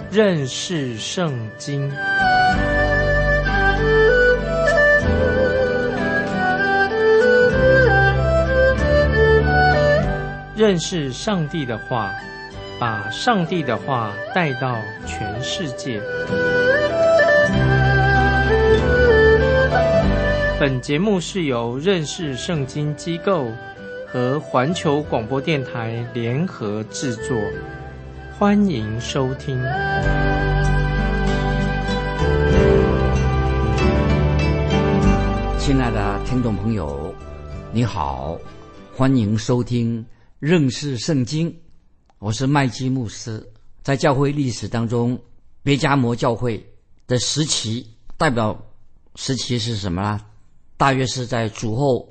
认识圣经。认识上帝的话，把上帝的话带到全世界。本节目是由认识圣经机构和环球广播电台联合制作，欢迎收听。 亲爱的听众朋友，你好，欢迎收听认识圣经，我是麦基牧师。在教会历史当中，别迦摩教会的时期，代表时期是什么呢？大约是在主后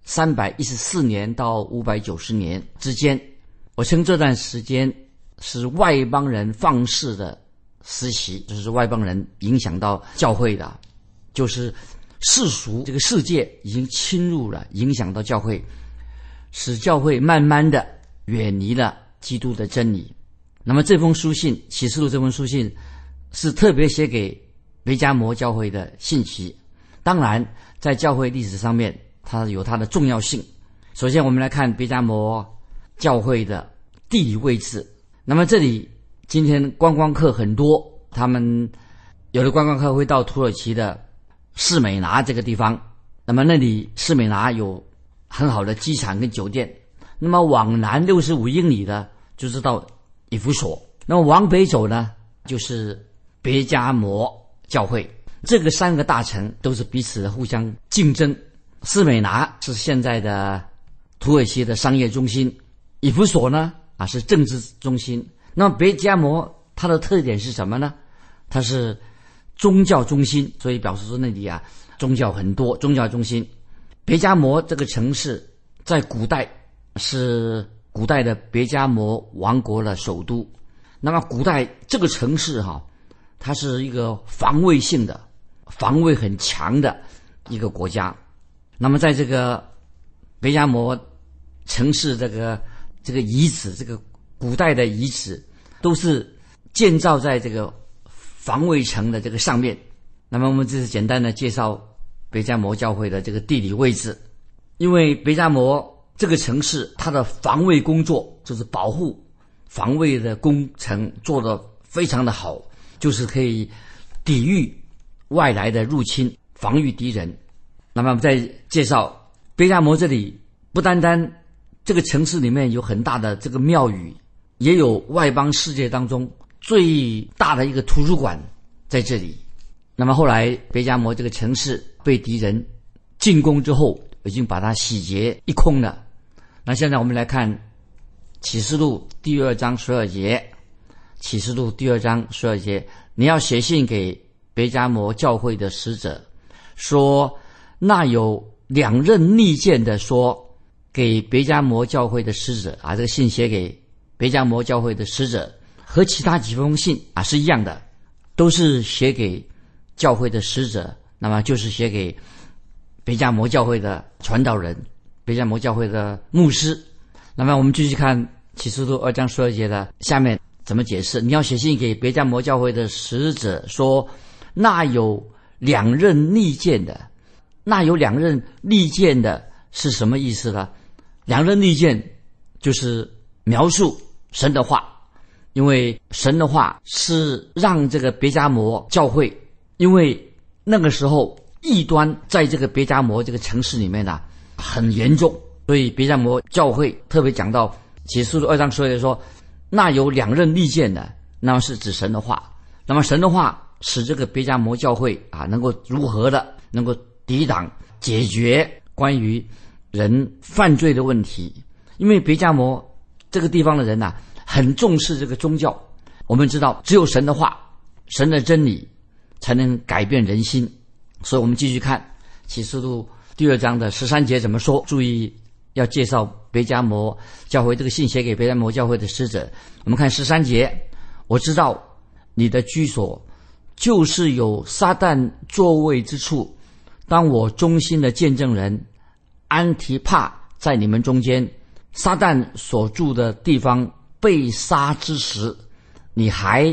314年到590年之间。我称这段时间是外邦人放肆的时期，就是外邦人影响到教会的，就是世俗这个世界已经侵入了，影响到教会，使教会慢慢的远离了基督的真理。那么这封书信，启示录这封书信是特别写给别迦摩教会的信息。当然在教会历史上面它有它的重要性。首先我们来看别迦摩教会的地理位置。那么这里今天观光客很多，他们有的观光客会到土耳其的士美拿这个地方，那么那里士美拿有很好的机场跟酒店。那么往南65英里的就是到以弗所，那么往北走呢就是别迦摩教会。这个三个大城都是彼此互相竞争。士美拿是现在的土耳其的商业中心，以弗所呢是政治中心。那么别迦摩它的特点是什么呢？它是宗教中心，所以表示说那里宗教很多，宗教中心。别迦摩这个城市在古代是古代的别迦摩王国的首都。那么古代这个城市它是一个防卫性的，防卫很强的一个国家。那么在这个别迦摩城市这个遗址，这个古代的遗址都是建造在这个防卫城的这个上面。那么我们这是简单的介绍别迦摩教会的这个地理位置。因为别迦摩这个城市它的防卫工作，就是保护防卫的工程做得非常的好，就是可以抵御外来的入侵，防御敌人。那么再介绍别迦摩这里，不单单这个城市里面有很大的这个庙宇，也有外邦世界当中最大的一个图书馆在这里。那么后来别迦摩这个城市被敌人进攻之后，已经把它洗劫一空了。那现在我们来看启示录第2章12节。启示录第2章12节，你要写信给别迦摩教会的使者，说那有2刃利剑的，说给别迦摩教会的使者这个信写给别迦摩教会的使者，和其他几封信是一样的，都是写给教会的使者，那么就是写给别迦摩教会的传道人，别迦摩教会的牧师。那么我们继续看启示录2章12节的下面怎么解释。你要写信给别迦摩教会的使者，说那有2刃利剑的。那有2刃利剑的是什么意思呢？2刃利剑就是描述神的话，因为神的话是让这个别迦摩教会，因为那个时候异端在这个别迦摩这个城市里面很严重，所以别迦摩教会特别讲到启示录2章12节说那有2刃利剑的，那么是指神的话。那么神的话使这个别迦摩教会能够如何的能够抵挡解决关于人犯罪的问题。因为别迦摩这个地方的人很重视这个宗教。我们知道只有神的话，神的真理才能改变人心。所以我们继续看启示录第2章的13节怎么说。注意要介绍别迦摩教会，这个信写给别迦摩教会的使者。我们看13节，我知道你的居所就是有撒旦座位之处，当我忠心的见证人安提帕在你们中间，撒旦所住的地方被杀之时，你还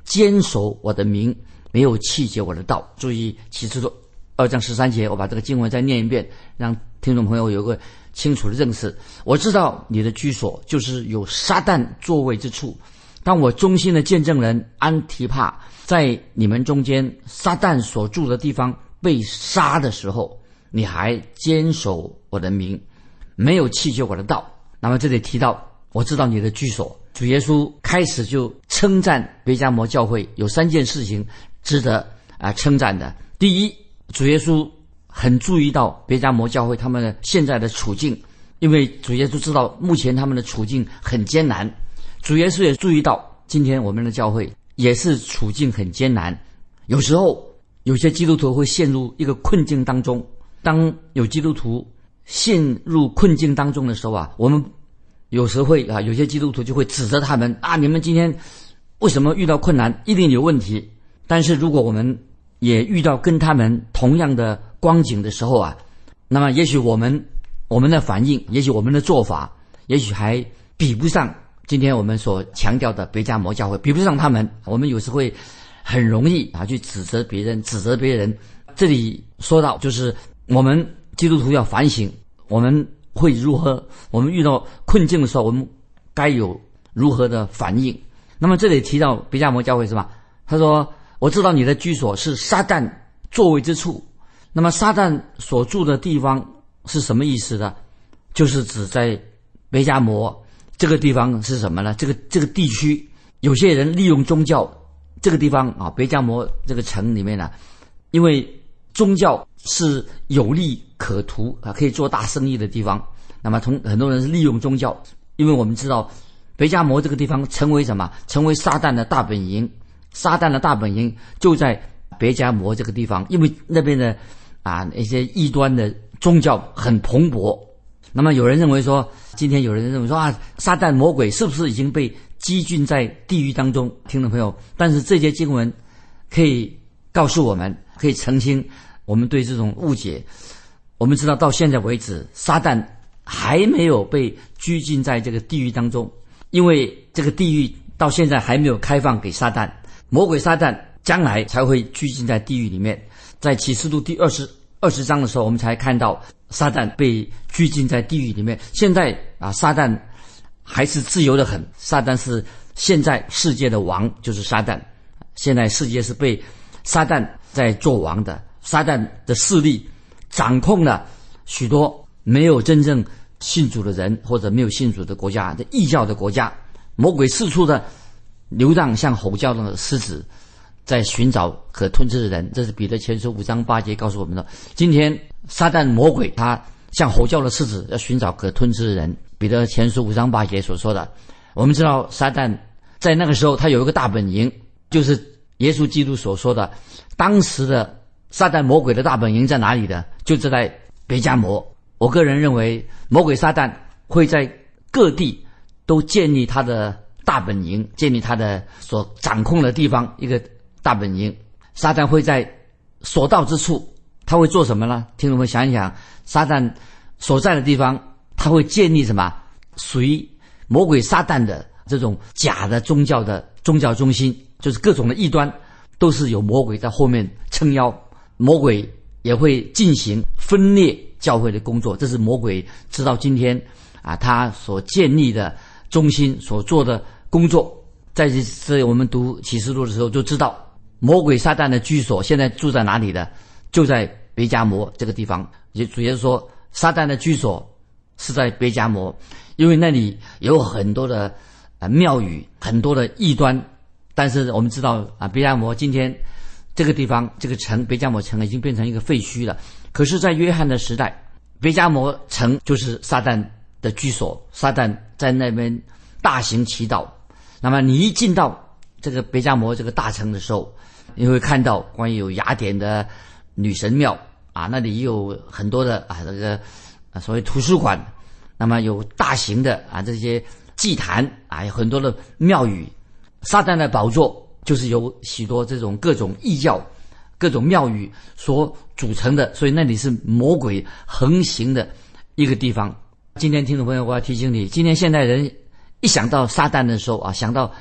坚守我的名，没有弃绝我的道。注意启示录2章13节，我把这个经文再念一遍，让听众朋友有个清楚的认识。我知道你的居所就是有撒旦座位之处。当我忠心的见证人安提帕在你们中间撒旦所住的地方被杀的时候，你还坚守我的名，没有弃绝我的道。那么这里提到我知道你的居所，主耶稣开始就称赞别迦摩教会有3件事情值得称赞的。第一，主耶稣很注意到别迦摩教会他们的现在的处境，因为主耶稣知道目前他们的处境很艰难。主耶稣也注意到今天我们的教会也是处境很艰难，有时候有些基督徒会陷入一个困境当中。当有基督徒陷入困境当中的时候我们有时会有些基督徒就会指责他们你们今天为什么遇到困难，一定有问题。但是如果我们也遇到跟他们同样的光景的时候那么也许我们的反应，也许我们的做法，也许还比不上今天我们所强调的别迦摩教会，比不上他们。我们有时会很容易去指责别人。这里说到就是我们基督徒要反省，我们会如何，我们遇到困境的时候我们该有如何的反应。那么这里提到别迦摩教会是吧，他说我知道你的居所是撒旦座位之处。那么撒旦所住的地方是什么意思呢？就是指在别迦摩这个地方是什么呢？这个地区有些人利用宗教，这个地方别迦摩这个城里面因为宗教是有利可图可以做大生意的地方。那么很多人是利用宗教，因为我们知道别迦摩这个地方成为什么？成为撒旦的大本营。撒旦的大本营就在别迦摩这个地方，因为那边的一些异端的宗教很蓬勃。那么有人认为说，今天有人认为说撒旦魔鬼是不是已经被积聚在地狱当中？听众朋友，但是这些经文可以告诉我们，可以澄清我们对这种误解。我们知道到现在为止，撒旦还没有被拘禁在这个地狱当中，因为这个地狱到现在还没有开放给撒旦。魔鬼撒旦将来才会拘禁在地狱里面。在启示录第20章的时候，我们才看到撒旦被拘禁在地狱里面。现在撒旦还是自由的很，撒旦是现在世界的王，就是撒旦。现在世界是被撒旦在做王的，撒旦的势力掌控了许多没有真正信主的人，或者没有信主的国家的异教的国家。魔鬼四处的流荡，像吼叫的狮子，在寻找可吞吃的人。这是彼得前书5章8节告诉我们的。今天撒旦魔鬼他像吼叫的狮子，要寻找可吞吃的人。彼得前书5章8节所说的。我们知道撒旦在那个时候他有一个大本营，就是耶稣基督所说的，当时的撒旦魔鬼的大本营在哪里的？就是在别迦摩。我个人认为魔鬼撒旦会在各地都建立他的大本营，建立他的所掌控的地方一个大本营。撒旦会在所到之处，他会做什么呢？听众们想一想，撒旦所在的地方，他会建立什么？属于魔鬼撒旦的这种假的宗教的宗教中心，就是各种的异端都是有魔鬼在后面撑腰。魔鬼也会进行分裂教会的工作，这是魔鬼直到今天他所建立的中心所做的工作。在这我们读启示录的时候就知道，魔鬼撒旦的居所现在住在哪里的？就在别迦摩这个地方。主耶稣说撒旦的居所是在别迦摩，因为那里有很多的庙宇，很多的异端。但是我们知道别迦摩今天这个地方，这个城别迦摩城已经变成一个废墟了。可是在约翰的时代，别迦摩城就是撒旦的居所，撒旦在那边大行其道。那么你一进到这个别迦摩这个大城的时候，你会看到关于有雅典的女神庙那里也有很多的这个所谓图书馆。那么有大型的这些祭坛有很多的庙宇。撒旦的宝座就是由许多这种各种异教、各种庙宇所组成的，所以那里是魔鬼横行的一个地方。今天听众朋友，我要提醒你，今天现代人一想到撒旦的时候想到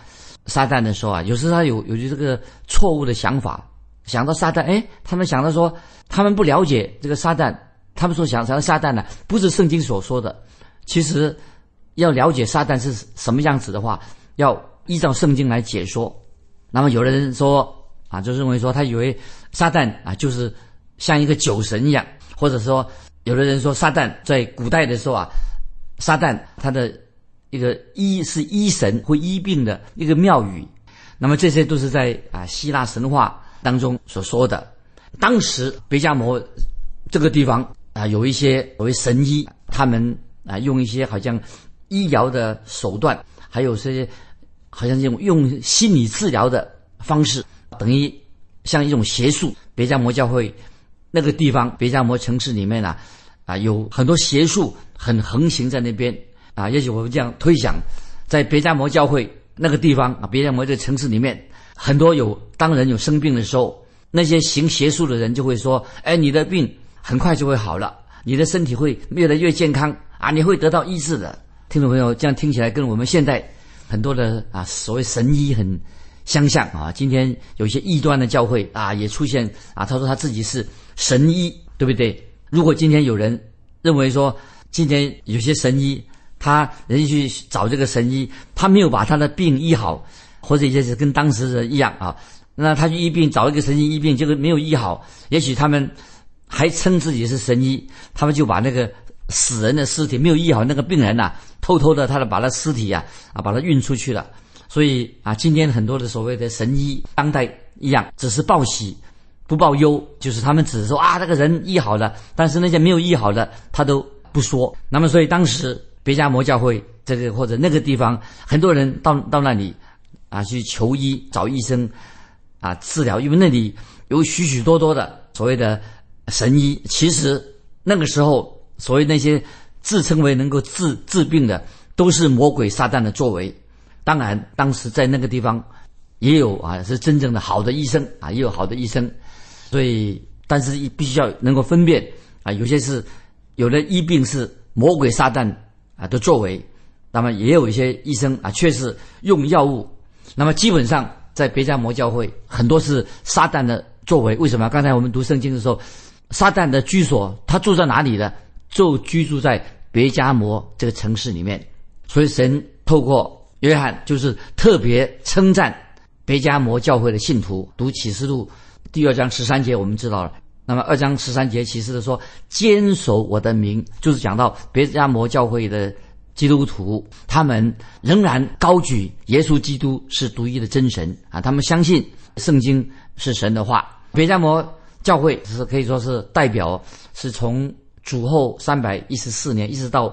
撒旦的时候啊，有时他有这个错误的想法，想到撒旦，他们想到说，他们不了解这个撒旦，他们说想到撒旦呢，不是圣经所说的。其实要了解撒旦是什么样子的话，要依照圣经来解说。那么有的人说啊，就认为说他以为撒旦啊就是像一个酒神一样，或者说有的人说撒旦在古代的时候啊，撒旦他的一个是医神会医病的一个庙宇。那么这些都是在希腊神话当中所说的。当时别迦摩这个地方有一些所谓神医，他们用一些好像医疗的手段，还有些好像用心理治疗的方式，等于像一种邪术。别迦摩教会那个地方，别迦摩城市里面有很多邪术很横行在那边也许我们这样推想，在别迦摩教会那个地方别迦摩这个城市里面，很多当人有生病的时候，那些行邪术的人就会说，你的病很快就会好了，你的身体会越来越健康你会得到医治的。听众朋友，这样听起来跟我们现在很多的所谓神医很相像今天有一些异端的教会也出现他说他自己是神医，对不对？如果今天有人认为说，今天有些神医人家去找这个神医，他没有把他的病医好，或者也是跟当时人一样那他去医病，找一个神医医病，结果没有医好，也许他们还称自己是神医，他们就把那个死人的尸体没有医好那个病人偷偷的把他尸体把他运出去了。所以今天很多的所谓的神医当代一样，只是报喜不报忧，就是他们只是说那个人医好了，但是那些没有医好的他都不说。那么所以当时别迦摩教会这个或者那个地方，很多人到那里去求医，找医生治疗，因为那里有许许多多的所谓的神医。其实那个时候所谓那些自称为能够治病的，都是魔鬼撒旦的作为。当然当时在那个地方也有是真正的好的医生也有好的医生。所以但是必须要能够分辨有的医病是魔鬼撒旦的作为，那么也有一些医生却是用药物。那么基本上在别迦摩教会很多是撒旦的作为。为什么？刚才我们读圣经的时候，撒旦的居所他住在哪里呢？就居住在别迦摩这个城市里面。所以神透过约翰就是特别称赞别迦摩教会的信徒。读启示录第2章13节我们知道了，那么2章13节启示的说，坚守我的名，就是讲到别迦摩教会的基督徒，他们仍然高举耶稣基督是独一的真神他们相信圣经是神的话。别迦摩教会是可以说是代表，是从主后314年一直到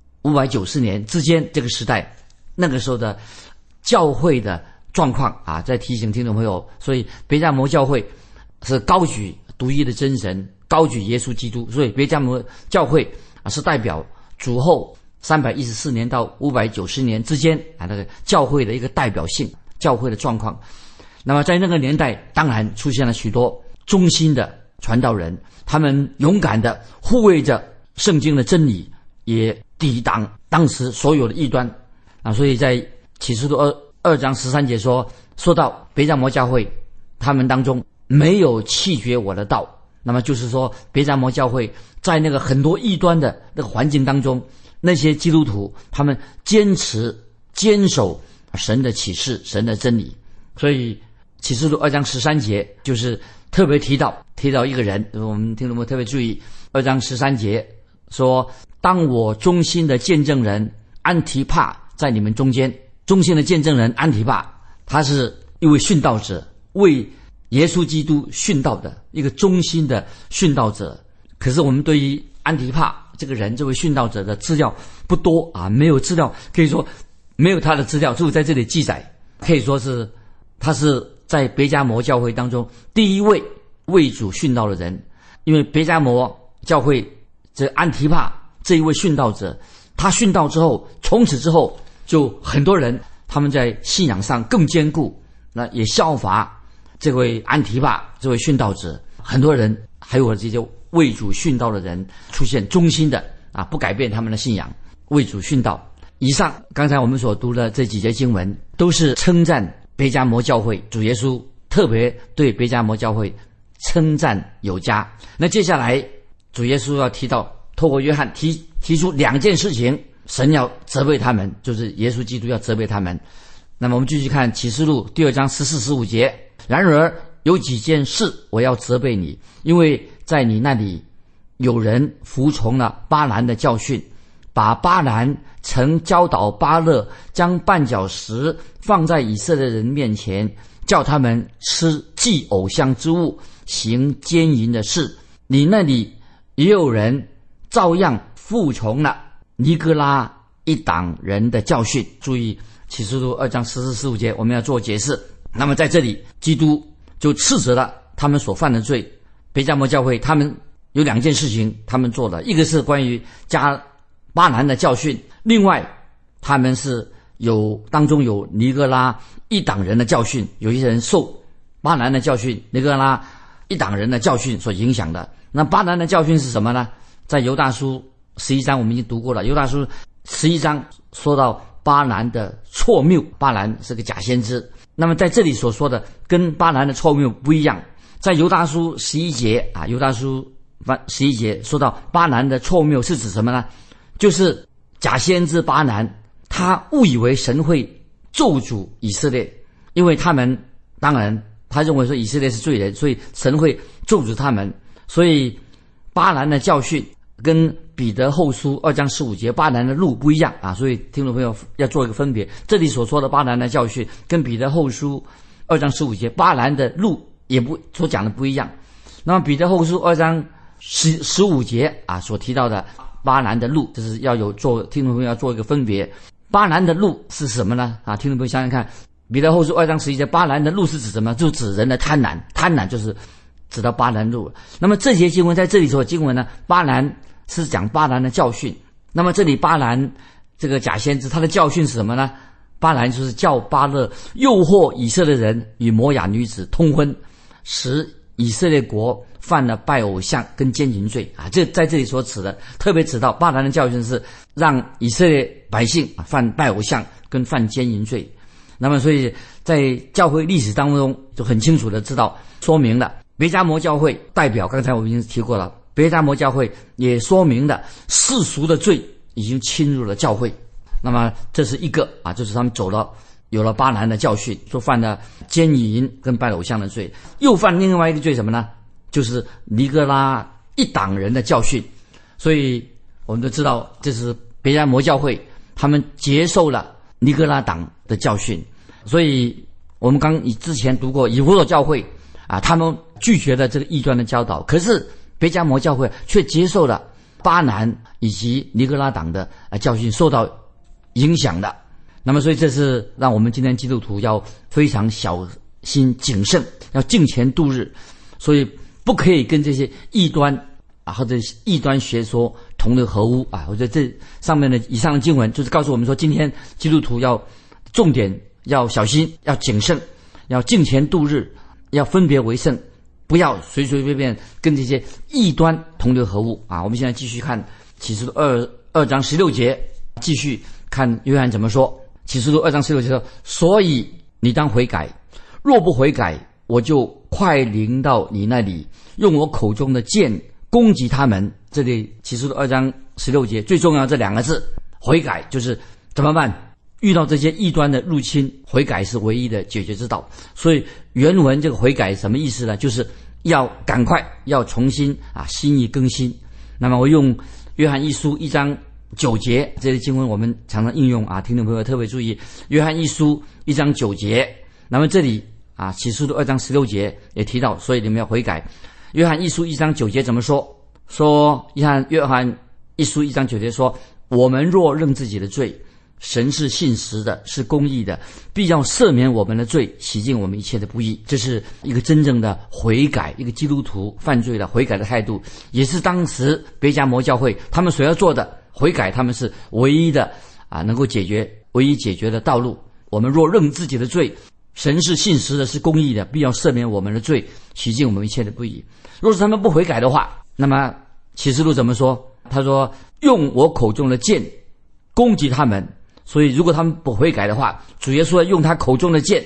590年之间这个时代，那个时候的教会的状况在提醒听众朋友。所以别迦摩教会是高举独一的真神，高举耶稣基督，所以别迦摩教会是代表主后314年到590年之间那个教会的一个代表性，教会的状况。那么在那个年代当然出现了许多忠心的传道人，他们勇敢的护卫着圣经的真理，也抵挡当时所有的异端所以在启示录2章13节说到别迦摩教会他们当中没有弃绝我的道。那么就是说别迦摩教会在那个很多异端的那个环境当中，那些基督徒他们坚守神的启示，神的真理。所以启示录2章13节就是特别提到一个人，我们听众们特别注意2章13节说，当我忠心的见证人安提帕在你们中间。忠心的见证人安提帕，他是一位殉道者，为耶稣基督殉道的一个忠心的殉道者。可是我们对于安提帕这个人，这位殉道者的资料不多没有资料，可以说没有他的资料就在这里记载。可以说是他是在别迦摩教会当中第一位为主殉道的人。因为别迦摩教会这安提帕这一位殉道者，他殉道之后，从此之后就很多人他们在信仰上更坚固，那也效法这位安提帕这位殉道者。很多人还有这些为主殉道的人出现忠心的不改变他们的信仰，为主殉道。以上刚才我们所读的这几节经文都是称赞别迦摩教会，主耶稣特别对别迦摩教会称赞有加。那接下来主耶稣要提到，透过约翰提出2件事情，神要责备他们，就是耶稣基督要责备他们。那么我们继续看启示录第2章14、15节。然而有几件事我要责备你，因为在你那里有人服从了巴兰的教训，把巴兰曾教导巴勒将绊脚石放在以色列人面前，叫他们吃祭偶像之物，行奸淫的事。你那里也有人照样服从了尼哥拉一党人的教训。注意启示录2章14、15节，我们要做解释。那么在这里基督就斥责了他们所犯的罪。别迦摩教会他们有2件事情他们做了，一个是关于巴兰的教训，另外他们是当中有尼哥拉一党人的教训，有一些人受巴兰的教训、尼哥拉一党人的教训所影响的。那巴兰的教训是什么呢？在犹大书11章我们已经读过了，犹大书11章说到巴兰的错谬，巴兰是个假先知。那么在这里所说的跟巴兰的错谬不一样，在犹大书11节犹大书11节说到巴兰的错谬是指什么呢？就是假先知巴兰，他误以为神会咒诅以色列，因为他们当然他认为说以色列是罪人，所以神会咒诅他们。所以巴兰的教训跟彼得后书2章15节巴兰的路不一样所以听众朋友要做一个分别。这里所说的巴兰的教训跟彼得后书2章15节巴兰的路也所讲的不一样。那么彼得后书2章15节所提到的巴兰的路，就是听众朋友要做一个分别。巴兰的路是什么呢？听众朋友想想看，彼得后书2章11节巴兰的路是指什么？就指人的贪婪，贪婪就是指到巴兰路。那么这节经文在这里所经文呢，巴兰是讲巴兰的教训。那么这里巴兰这个假先知他的教训是什么呢？巴兰就是叫巴勒诱惑以色列人与摩亚女子通婚，使以色列国犯了拜偶像跟奸淫罪这在这里所指的，特别指到巴兰的教训是让以色列百姓犯拜偶像跟犯奸淫罪。那么所以在教会历史当中就很清楚的知道说明了别迦摩教会代表，刚才我们已经提过了，别迦摩教会也说明了世俗的罪已经侵入了教会。那么这是一个就是他们有了巴兰的教训，说犯了奸淫跟拜偶像的罪，又犯另外一个罪什么呢？就是尼哥拉一党人的教训。所以我们都知道这是别迦摩教会他们接受了尼哥拉党的教训。所以我们之前读过以弗所教会他们拒绝了这个异端的教导，可是别迦摩教会却接受了巴兰以及尼哥拉党的教训，受到影响的。那么所以这是让我们今天基督徒要非常小心谨慎，要敬虔度日，所以不可以跟这些异端或者异端学说同流合污我觉得这上面的以上的经文就是告诉我们说，今天基督徒要重点要小心，要谨慎，要敬虔度日，要分别为圣，不要随随便便跟这些异端同流合污我们现在继续看启示录2章16节，继续看约翰怎么说。启示录2章16节说，所以你当悔改，若不悔改，我就快临到你那里，用我口中的剑攻击他们。这里启示录2章16节最重要这2个字，悔改就是怎么办？遇到这些异端的入侵，悔改是唯一的解决之道。所以原文这个悔改什么意思呢？就是要赶快要重新心意更新。那么我用约翰一书1章9节，这些经文我们常常应用听众朋友特别注意，约翰一书1章9节。那么这里启示录2章16节也提到，所以你们要悔改。约翰一书1章9节怎么说？约翰一书1章9节说，我们若认自己的罪，神是信实的，是公义的，必要赦免我们的罪，洗净我们一切的不义。这是一个真正的悔改，一个基督徒犯罪的悔改的态度，也是当时别迦摩教会他们所要做的悔改，他们是唯一的能够唯一解决的道路。我们若认自己的罪，神是信实的，是公义的，必要赦免我们的罪，洗净我们一切的不义。若是他们不悔改的话，那么启示录怎么说？他说用我口中的剑攻击他们。所以如果他们不悔改的话，主耶稣要用他口中的剑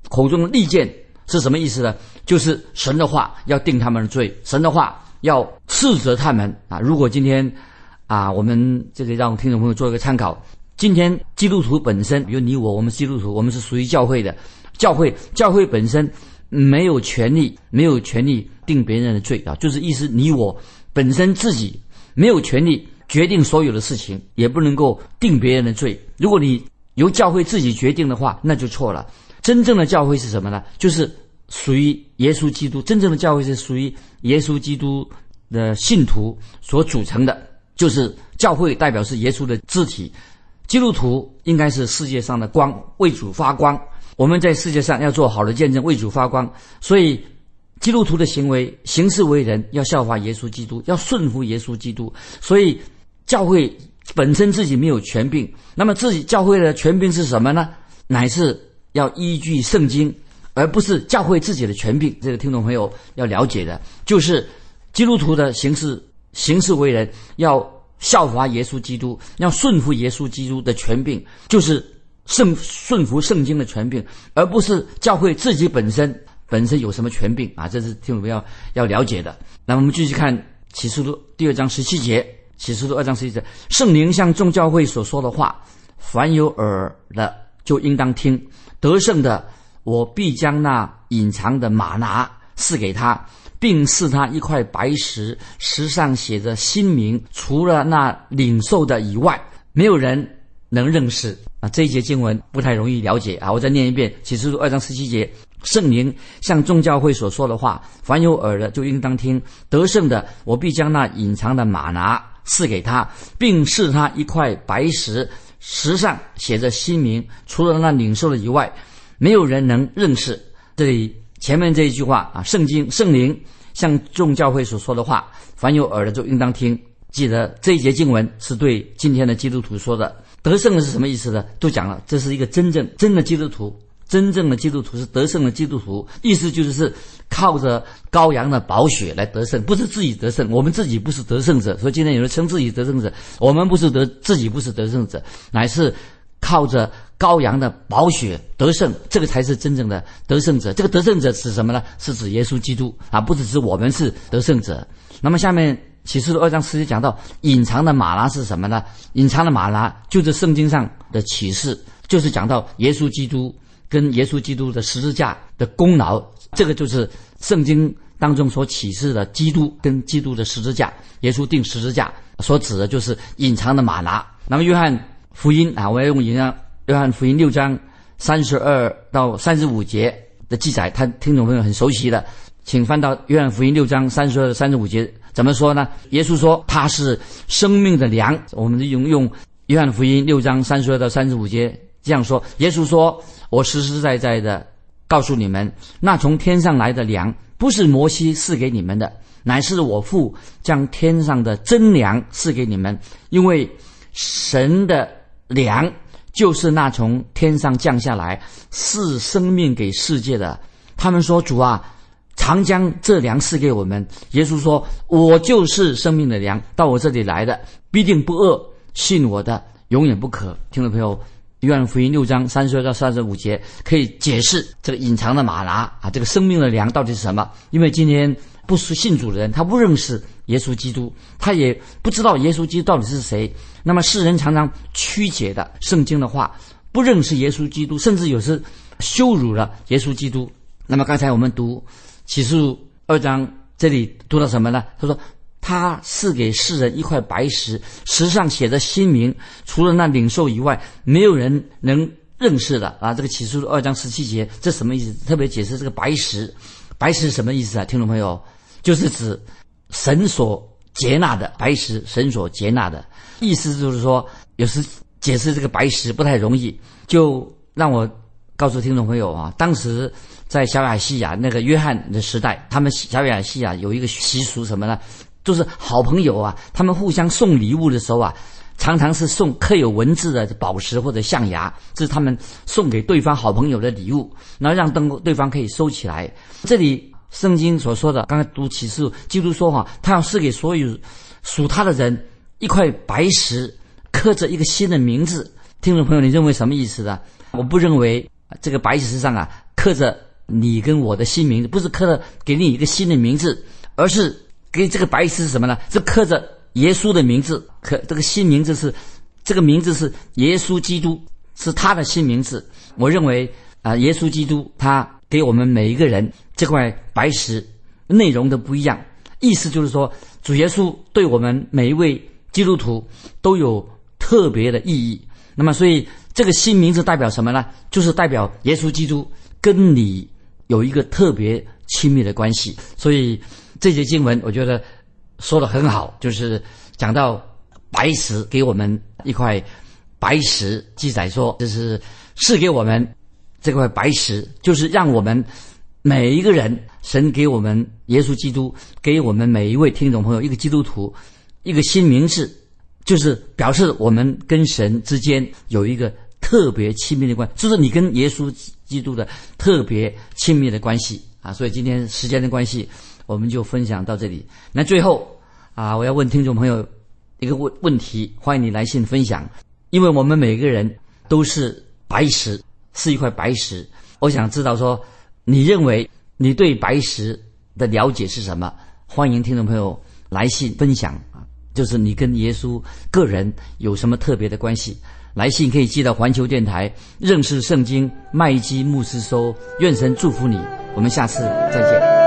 口中的利剑是什么意思呢？就是神的话要定他们的罪，神的话要斥责他们啊。如果今天我们这个让听众朋友做一个参考，今天基督徒本身，比如你我们基督徒，我们是属于教会的，教会本身没有权利定别人的罪啊，就是意思你我本身自己没有权利决定所有的事情，也不能够定别人的罪。如果你由教会自己决定的话，那就错了。真正的教会是什么呢？就是属于耶稣基督，真正的教会是属于耶稣基督的信徒所组成的，就是教会代表是耶稣的肢体，基督徒应该是世界上的光，为主发光。我们在世界上要做好的见证，为主发光。所以基督徒的行为行事为人要效法耶稣基督，要顺服耶稣基督。所以教会本身自己没有权柄，那么自己教会的权柄是什么呢？乃是要依据圣经，而不是教会自己的权柄。这个听众朋友要了解的就是基督徒的行事为人要效法耶稣基督，要顺服耶稣基督的权柄，就是顺服圣经的权柄，而不是教会自己本身有什么权柄啊！这是听众朋友要了解的。那么我们继续看启示录第2章17节，启示录2章17节，圣灵向众教会所说的话，凡有耳的就应当听。得胜的，我必将那隐藏的玛拿赐给他，并赐他一块白石，石上写着新名，除了那领受的以外，没有人能认识啊。这一节经文不太容易了解啊，我再念一遍。启示录2章17节，圣灵向众教会所说的话，凡有耳的就应当听。得胜的，我必将那隐藏的玛拿赐给他，并赐他一块白石，石上写着新名，除了那领受的以外，没有人能认识。这里前面这一句话啊，圣灵向众教会所说的话，凡有耳的就应当听。记得这一节经文是对今天的基督徒说的。得胜的是什么意思呢？都讲了，这是一个真的基督徒，真正的基督徒是得胜的基督徒，意思就是靠着羔羊的宝血来得胜，不是自己得胜。我们自己不是得胜者，所以今天有人称自己得胜者，我们自己不是得胜者，乃是靠着羔羊的宝血得胜，这个才是真正的得胜者。这个得胜者是什么呢？是指耶稣基督啊，不只是我们是得胜者。那么下面启示录2章10节讲到隐藏的玛拿是什么呢？隐藏的玛拿就是圣经上的启示，就是讲到耶稣基督跟耶稣基督的十字架的功劳，这个就是圣经当中所启示的基督跟基督的十字架，耶稣钉十字架所指的就是隐藏的玛拿。那么约翰福音啊，我要用约翰福音6章32到35节的记载，他听众朋友很熟悉的，请翻到约翰福音6章32到35节。怎么说呢？耶稣说他是生命的粮，我们就用约翰福音6章32到35节这样说。耶稣说，我实实在在的告诉你们，那从天上来的粮不是摩西赐给你们的，乃是我父将天上的真粮赐给你们。因为神的粮就是那从天上降下来赐生命给世界的。他们说，主啊，常将这粮赐给我们。耶稣说，我就是生命的粮，到我这里来的必定不饿，信我的永远不渴。听众朋友，约翰福音6章32到35节可以解释这个隐藏的玛拿啊，这个生命的粮到底是什么？因为今天不是信主的人，他不认识耶稣基督，他也不知道耶稣基督到底是谁。那么世人常常曲解的圣经的话，不认识耶稣基督，甚至有时羞辱了耶稣基督。那么刚才我们读启示录2章，这里读到什么呢？他说他赐给世人一块白石，石上写着新名，除了那领受以外，没有人能认识的啊。这个启示录2章17节，这什么意思？特别解释这个白石，白石什么意思啊？听众朋友，就是指神所接纳的白石，神所接纳的意思就是说，有时解释这个白石不太容易，就让我告诉听众朋友啊，当时在小亚细亚那个约翰的时代，他们小亚细亚有一个习俗什么呢？就是好朋友啊，他们互相送礼物的时候啊，常常是送刻有文字的宝石或者象牙，这是他们送给对方好朋友的礼物，然后让对方可以收起来。这里圣经所说的，刚才读启示，基督说他要赐给所有属他的人一块白石，刻着一个新的名字。听众朋友，你认为什么意思呢？我不认为这个白石上刻着你跟我的新名字，不是刻着给你一个新的名字，而是给这个白石是什么呢？是刻着耶稣的名字，这个新名字是这个名字是耶稣基督，是他的新名字。我认为耶稣基督他给我们每一个人这块白石内容都不一样，意思就是说主耶稣对我们每一位基督徒都有特别的意义。那么所以这个新名字代表什么呢？就是代表耶稣基督跟你有一个特别亲密的关系。所以这节经文我觉得说得很好，就是讲到白石，给我们一块白石，记载说就是赐给我们这块白石，就是让我们每一个人，神给我们耶稣基督，给我们每一位听众朋友一个基督徒一个新名字，就是表示我们跟神之间有一个特别亲密的关系，就是你跟耶稣基督的特别亲密的关系啊。所以今天时间的关系，我们就分享到这里。那最后我要问听众朋友一个问题，欢迎你来信分享。因为我们每个人都是白石，是一块白石，我想知道说你认为你对白石的了解是什么？欢迎听众朋友来信分享，就是你跟耶稣个人有什么特别的关系。来信可以寄到环球电台认识圣经麦基牧师收。愿神祝福你，我们下次再见。